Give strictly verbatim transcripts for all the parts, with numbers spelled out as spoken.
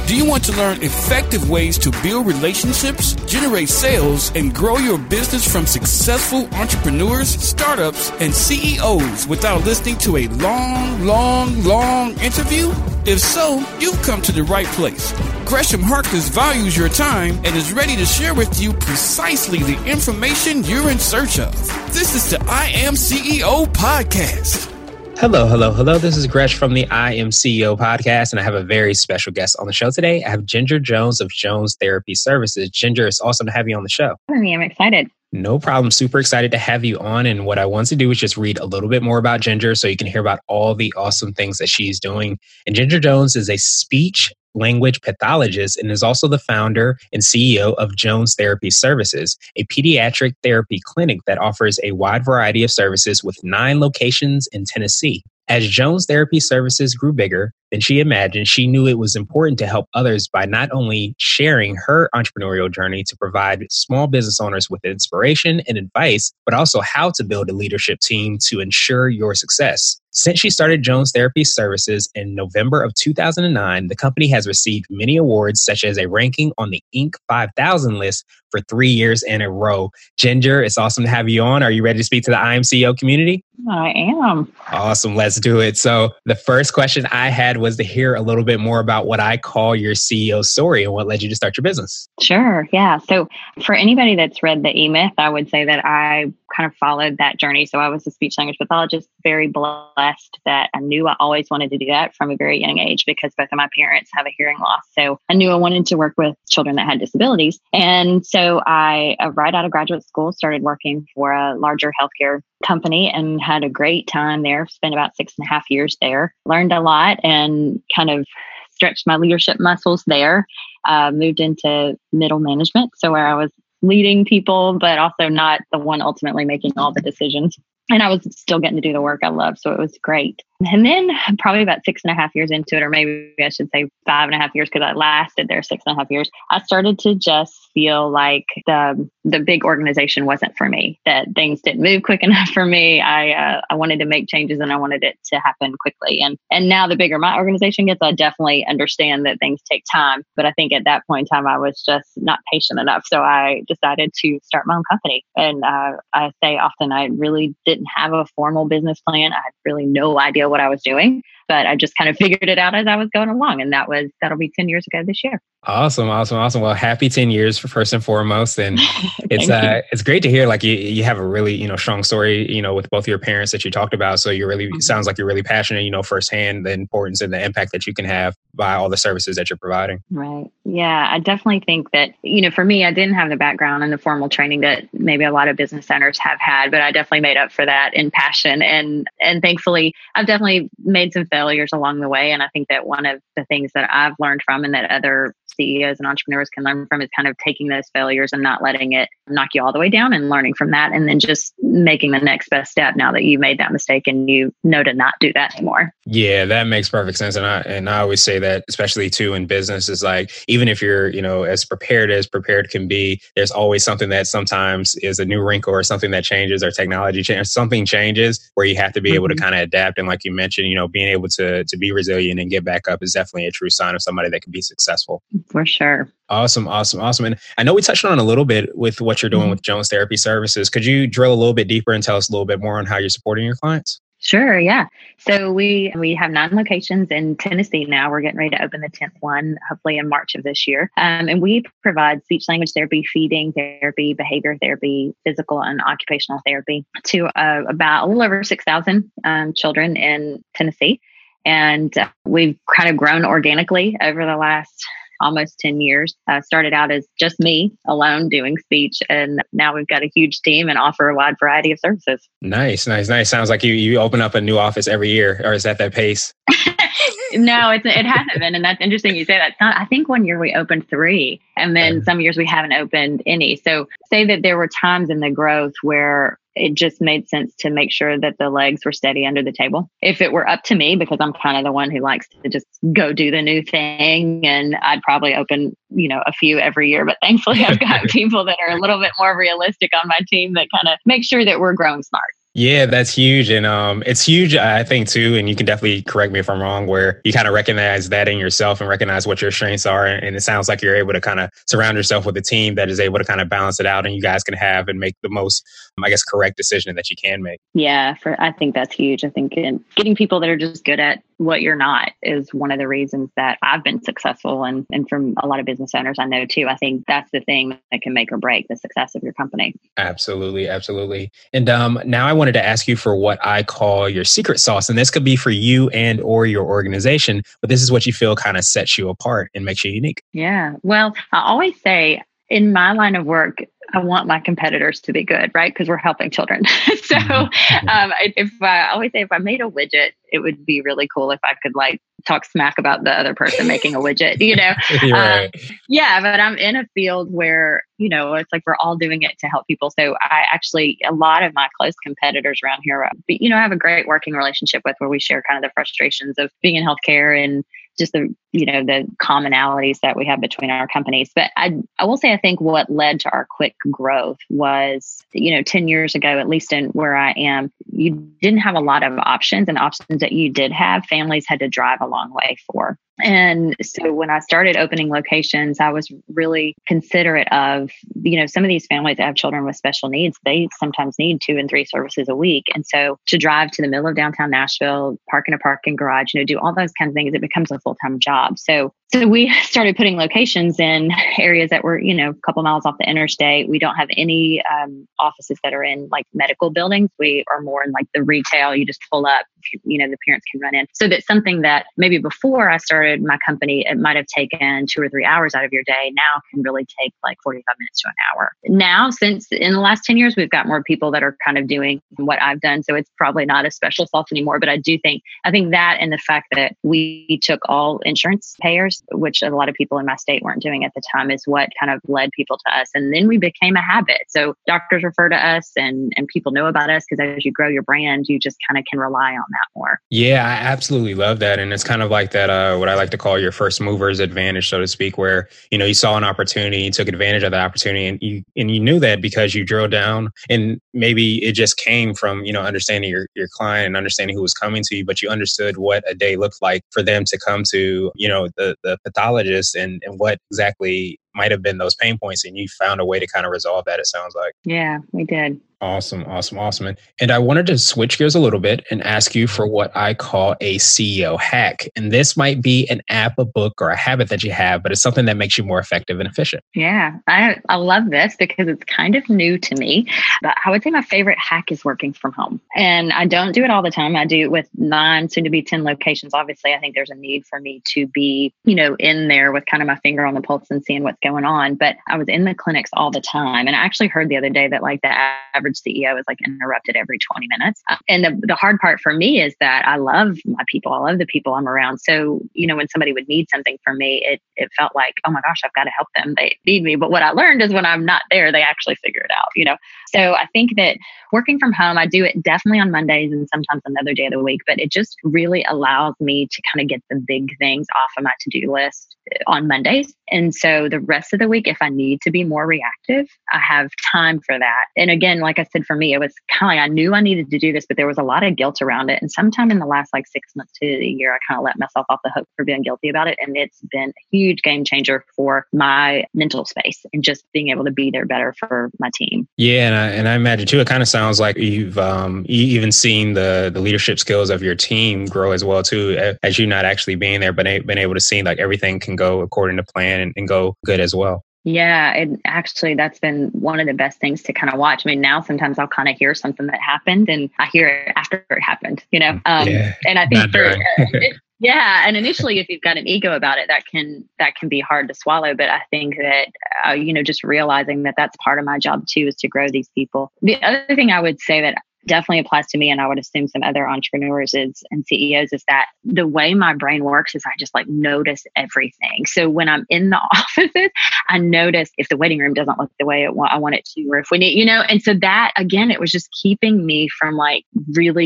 Do you want to learn effective ways to build relationships, generate sales, and grow your business from successful entrepreneurs, startups, and C E Os without listening to a long, long, long interview? If so, you've come to the right place. Gresham Harkless values your time and is ready to share with you precisely the information you're in search of. This is the I Am C E O podcast. Hello, hello, hello. This is Gresh from the I Am C E O podcast, and I have a very special guest on the show today. I have Ginger Jones of Jones Therapy Services. Ginger, it's awesome to have you on the show. I'm excited. No problem. Super excited to have you on. And what I want to do is just read a little bit more about Ginger so you can hear about all the awesome things that she's doing. And Ginger Jones is a speech language pathologist and is also the founder and C E O of Jones Therapy Services, a pediatric therapy clinic that offers a wide variety of services with nine locations in Tennessee. As Jones Therapy Services grew bigger than she imagined, she knew it was important to help others by not only sharing her entrepreneurial journey to provide small business owners with inspiration and advice, but also how to build a leadership team to ensure your success. Since she started Jones Therapy Services in November of two thousand nine, the company has received many awards, such as a ranking on the Inc five thousand list for three years in a row. Ginger, it's awesome to have you on. Are you ready to speak to the I Am C E O community? I am. Awesome. Let's do it. So the first question I had was to hear a little bit more about what I call your C E O story and what led you to start your business. Sure. Yeah. So for anybody that's read the E-Myth, I would say that I kind of followed that journey. So I was a speech language pathologist, very blessed that I knew I always wanted to do that from a very young age because both of my parents have a hearing loss. So I knew I wanted to work with children that had disabilities. And so I, uh, right out of graduate school, started working for a larger healthcare company and had a great time there. Spent about six and a half years there, learned a lot and kind of stretched my leadership muscles there. Uh, moved into middle management. So where I was leading people, but also not the one ultimately making all the decisions. And I was still getting to do the work I love. So it was great. And then probably about six and a half years into it, or maybe I should say five and a half years, because I lasted there six and a half years, I started to just feel like the the big organization wasn't for me, that things didn't move quick enough for me. I uh, I wanted to make changes and I wanted it to happen quickly. And and now the bigger my organization gets, I definitely understand that things take time. But I think at that point in time, I was just not patient enough. So I decided to start my own company. And uh, I say often, I really didn't have a formal business plan. I had really no idea what I was doing, but I just kind of figured it out as I was going along. And that was, that'll be ten years ago this year. Awesome. Awesome. Awesome. Well, happy ten years for first and foremost. And it's, uh, it's great to hear like you, you have a really, you know, strong story, you know, with both of your parents that you talked about. So you're really, it sounds like you're really passionate, you know, firsthand the importance and the impact that you can have by all the services that you're providing. Right. Yeah. I definitely think that, you know, for me, I didn't have the background and the formal training that maybe a lot of business owners have had, but I definitely made up for that in passion. And, and thankfully I've definitely made some failures along the way. And I think that one of the things that I've learned from and that other C E Os and entrepreneurs can learn from is kind of taking those failures and not letting it knock you all the way down and learning from that. And then just making the next best step now that you made that mistake and you know to not do that anymore. Yeah, that makes perfect sense. And I, and I always say that, especially too in business, is like, even if you're, you know, as prepared as prepared can be, there's always something that sometimes is a new wrinkle or something that changes or technology changes, something changes where you have to be mm-hmm. able to kind of adapt. And like you mentioned, you know, being able to, to be resilient and get back up is definitely a true sign of somebody that can be successful. For sure. Awesome. Awesome. Awesome. And I know we touched on it a little bit with what you're doing mm-hmm. with Jones Therapy Services. Could you drill a little bit deeper and tell us a little bit more on how you're supporting your clients? Sure. Yeah. So we we have nine locations in Tennessee now. We're getting ready to open the tenth one, hopefully in March of this year. Um, and we provide speech language therapy, feeding therapy, behavior therapy, physical and occupational therapy to uh, about a little over six thousand um, children in Tennessee. And uh, we've kind of grown organically over the last almost ten years. Uh, started out as just me alone doing speech. And now we've got a huge team and offer a wide variety of services. Nice, nice, nice. Sounds like you, you open up a new office every year, or is that that pace? No, it's, it hasn't been. And that's interesting you say that. It's not, I think one year we opened three and then some years we haven't opened any. So say that there were times in the growth where it just made sense to make sure that the legs were steady under the table. If it were up to me, because I'm kind of the one who likes to just go do the new thing, and I'd probably open, you know, a few every year. But thankfully, I've got people that are a little bit more realistic on my team that kind of make sure that we're growing smart. Yeah, that's huge. And um, it's huge, I think, too. And you can definitely correct me if I'm wrong, where you kind of recognize that in yourself and recognize what your strengths are. And it sounds like you're able to kind of surround yourself with a team that is able to kind of balance it out and you guys can have and make the most, I guess, correct decision that you can make. Yeah, for I think that's huge. I think in getting people that are just good at what you're not is one of the reasons that I've been successful. And, and from a lot of business owners I know too, I think that's the thing that can make or break the success of your company. Absolutely. Absolutely. And um, now I wanted to ask you for what I call your secret sauce. And this could be for you and or your organization, but this is what you feel kind of sets you apart and makes you unique. Yeah. Well, I always say in my line of work, I want my competitors to be good, right? Because we're helping children. so um, if I always say if I made a widget, it would be really cool if I could like talk smack about the other person making a widget, you know? Right. Um, yeah, but I'm in a field where, you know, it's like we're all doing it to help people. So I actually, a lot of my close competitors around here, you know, I have a great working relationship with where we share kind of the frustrations of being in healthcare and just the, you know, the commonalities that we have between our companies. But I, I will say, I think what led to our quick growth was, you know, ten years ago, at least in where I am, you didn't have a lot of options, and options that you did have, families had to drive a long way for. And so when I started opening locations, I was really considerate of, you know, some of these families that have children with special needs, they sometimes need two and three services a week. And so to drive to the middle of downtown Nashville, park in a parking garage, you know, do all those kinds of things, it becomes a full-time job. So So we started putting locations in areas that were, you know, a couple miles off the interstate. We don't have any um, offices that are in like medical buildings. We are more in like the retail. You just pull up, you know, the parents can run in. So that's something that maybe before I started my company, it might have taken two or three hours out of your day. Now can really take like forty-five minutes to an hour. Now, since in the last ten years, we've got more people that are kind of doing what I've done. So it's probably not a special sauce anymore. But I do think, I think that and the fact that we took all insurance payers, which a lot of people in my state weren't doing at the time, is what kind of led people to us. And then we became a habit. So doctors refer to us and, and people know about us because as you grow your brand, you just kind of can rely on that more. Yeah, I absolutely love that. And it's kind of like that, uh, what I like to call your first mover's advantage, so to speak, where, you know, you saw an opportunity, you took advantage of the opportunity, and you, and you knew that because you drilled down, and maybe it just came from, you know, understanding your, your client and understanding who was coming to you, but you understood what a day looked like for them to come to, you know, the, the pathologist and, and what exactly might have been those pain points. And you found a way to kind of resolve that, it sounds like. Yeah, we did. Awesome, awesome, awesome. And, and I wanted to switch gears a little bit and ask you for what I call a C E O hack. And this might be an app, a book, or a habit that you have, but it's something that makes you more effective and efficient. Yeah, I, I love this because it's kind of new to me. But I would say my favorite hack is working from home. And I don't do it all the time. I do it with nine, soon to be ten locations. Obviously, I think there's a need for me to be, you know, in there with kind of my finger on the pulse and seeing what's going on. But I was in the clinics all the time. And I actually heard the other day that like the average C E O is like interrupted every twenty minutes. And the, the hard part for me is that I love my people. I love the people I'm around. So, you know, when somebody would need something from me, it it felt like, oh my gosh, I've got to help them. They need me. But what I learned is when I'm not there, they actually figure it out, you know? So I think that working from home, I do it definitely on Mondays and sometimes another day of the week, but it just really allows me to kind of get the big things off of my to-do list on Mondays. And so the rest of the week, if I need to be more reactive, I have time for that. And again, like I said, for me, it was kind of like I knew I needed to do this, but there was a lot of guilt around it. And sometime in the last like six months to a year, I kind of let myself off the hook for being guilty about it. And it's been a huge game changer for my mental space and just being able to be there better for my team. Yeah. And I, and I imagine too, it kind of sounds like you've um, even seen the, the leadership skills of your team grow as well too, as you not actually being there, but been able to see like everything can go according to plan and, and go good as well. Yeah, it actually, that's been one of the best things to kind of watch. I mean, now sometimes I'll kind of hear something that happened and I hear it after it happened, you know? Um, yeah, and I think, for, it, yeah. And initially, if you've got an ego about it, that can, that can be hard to swallow. But I think that, uh, you know, just realizing that that's part of my job too, is to grow these people. The other thing I would say that definitely applies to me, and I would assume some other entrepreneurs is and C E Os, is that the way my brain works is I just like notice everything. So when I'm in the offices, I notice if the waiting room doesn't look the way it wa- I want it to, or if we need, you know, and so that again, it was just keeping me from like really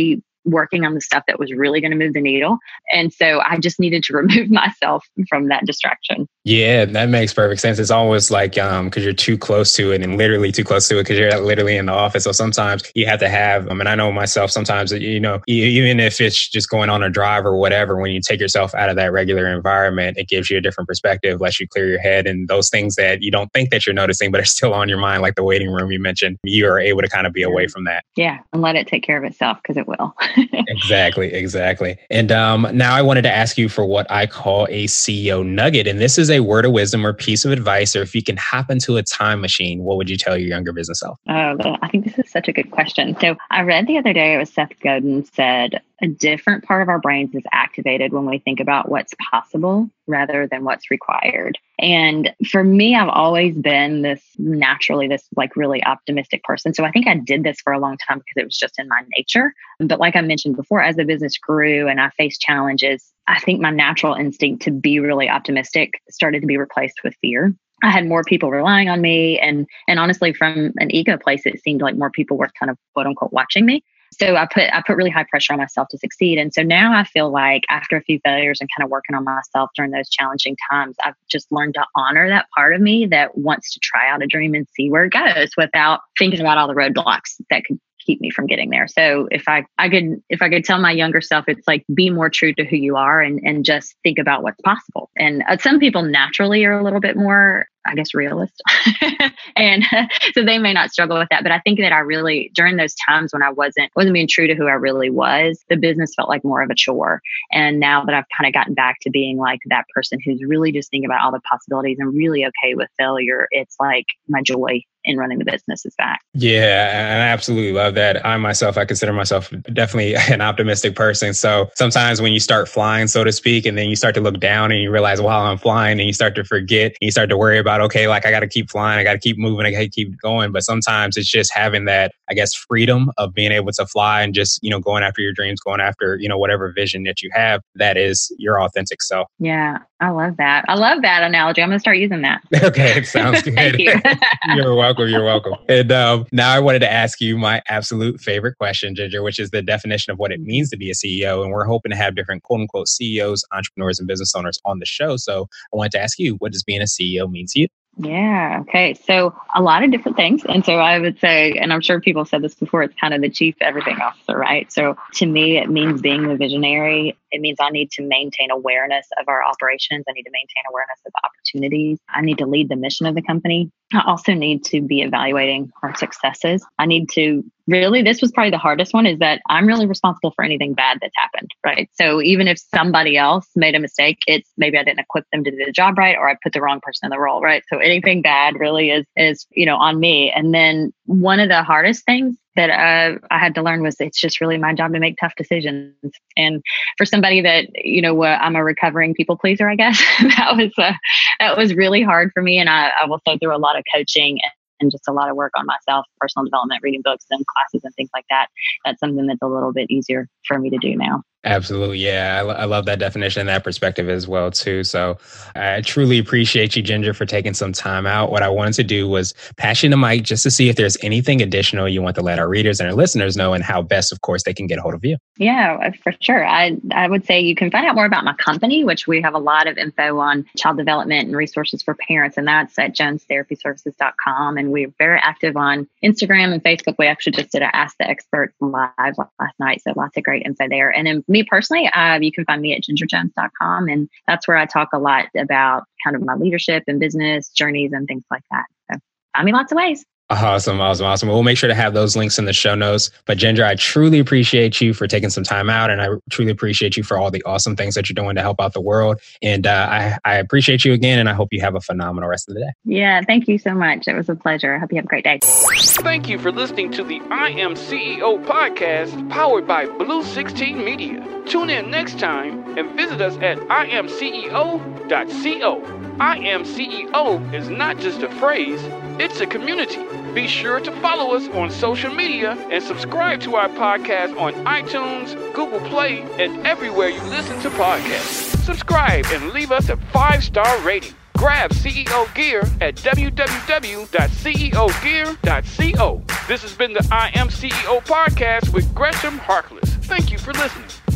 working on the stuff that was really going to move the needle. And so I just needed to remove myself from that distraction. Yeah, that makes perfect sense. It's almost like um because you're too close to it and literally too close to it because you're literally in the office. So sometimes you have to have, I mean, I know myself sometimes, you know, even if it's just going on a drive or whatever, when you take yourself out of that regular environment, it gives you a different perspective, lets you clear your head, and those things that you don't think that you're noticing, but are still on your mind, like the waiting room you mentioned, you are able to kind of be away from that. Yeah, and let it take care of itself because it will. Exactly, exactly. And um, now I wanted to ask you for what I call a C E O nugget. And this is a word of wisdom or piece of advice, or if you can hop into a time machine, what would you tell your younger business self? Oh, I think this is such a good question. So I read the other day, it was Seth Godin said, a different part of our brains is activated when we think about what's possible rather than what's required. And for me, I've always been this naturally, this like really optimistic person. So I think I did this for a long time because it was just in my nature. But like I mentioned before, as the business grew and I faced challenges, I think my natural instinct to be really optimistic started to be replaced with fear. I had more people relying on me. And, and honestly, from an ego place, it seemed like more people were kind of quote unquote watching me. So I put I put really high pressure on myself to succeed. And so now I feel like after a few failures and kind of working on myself during those challenging times, I've just learned to honor that part of me that wants to try out a dream and see where it goes without thinking about all the roadblocks that could keep me from getting there. So if I, I could if I could tell my younger self, it's like be more true to who you are and, and just think about what's possible. And uh, some people naturally are a little bit more, I guess, realist. and uh, so they may not struggle with that. But I think that I really, during those times when I wasn't, wasn't being true to who I really was, the business felt like more of a chore. And now that I've kind of gotten back to being like that person who's really just thinking about all the possibilities and really okay with failure, it's like my joy in running the business is back. Yeah, and I absolutely love that. I myself, I consider myself definitely an optimistic person. So sometimes when you start flying, so to speak, and then you start to look down and you realize, wow, I'm flying, and you start to forget, and you start to worry about, okay, like I got to keep flying, I got to keep moving, I got to keep going. But sometimes it's just having that, I guess, freedom of being able to fly and just, you know, going after your dreams, going after, you know, whatever vision that you have, that is your authentic self. Yeah, I love that. I love that analogy. I'm going to start using that. Okay, it sounds good. Thank you. You're welcome. You're welcome. And um, now I wanted to ask you my absolute favorite question, Ginger, which is the definition of what it means to be a C E O. And we're hoping to have different quote unquote C E Os, entrepreneurs, and business owners on the show. So I wanted to ask you, what does being a C E O mean to you? Yeah. Okay. So a lot of different things. And so I would say, and I'm sure people have said this before, it's kind of the chief everything officer, right? So to me, it means being the visionary. It means I need to maintain awareness of our operations. I need to maintain awareness of the opportunities. I need to lead the mission of the company. I also need to be evaluating our successes. I need to really, this was probably the hardest one, is that I'm really responsible for anything bad that's happened, right? So even if somebody else made a mistake, it's maybe I didn't equip them to do the job right, or I put the wrong person in the role, right? So anything bad really is, is, you know, on me. And then one of the hardest things that uh, I had to learn was it's just really my job to make tough decisions. And for somebody that, you know, uh, I'm a recovering people pleaser, I guess, that was uh, that was really hard for me. And I, I will say through a lot of coaching and just a lot of work on myself, personal development, reading books and classes and things like that, that's something that's a little bit easier for me to do now. Absolutely. Yeah. I, I love that definition and that perspective as well, too. So I truly appreciate you, Ginger, for taking some time out. What I wanted to do was pass you the mic just to see if there's anything additional you want to let our readers and our listeners know, and how best, of course, they can get a hold of you. Yeah, for sure. I, I would say you can find out more about my company, which we have a lot of info on child development and resources for parents. And that's at jones therapy services dot com. And we're very active on Instagram and Facebook. We actually just did an Ask the Experts live last night. So lots of great info there. And then me personally, uh, you can find me at ginger jones dot com. And that's where I talk a lot about kind of my leadership and business journeys and things like that. So find me lots of ways. Awesome, awesome, awesome. We'll make sure to have those links in the show notes. But Ginger, I truly appreciate you for taking some time out, and I truly appreciate you for all the awesome things that you're doing to help out the world. And uh, I, I appreciate you again, and I hope you have a phenomenal rest of the day. Yeah, thank you so much. It was a pleasure. I hope you have a great day. Thank you for listening to the I Am C E O podcast, powered by Blue sixteen Media. Tune in next time and visit us at I am C E O dot co. I Am C E O is not just a phrase, it's a community. Be sure to follow us on social media and subscribe to our podcast on iTunes, Google Play, and everywhere you listen to podcasts. Subscribe and leave us a five-star rating. Grab C E O gear at w w w dot c e o gear dot co. This has been the I Am C E O podcast with Gresham Harkless. Thank you for listening.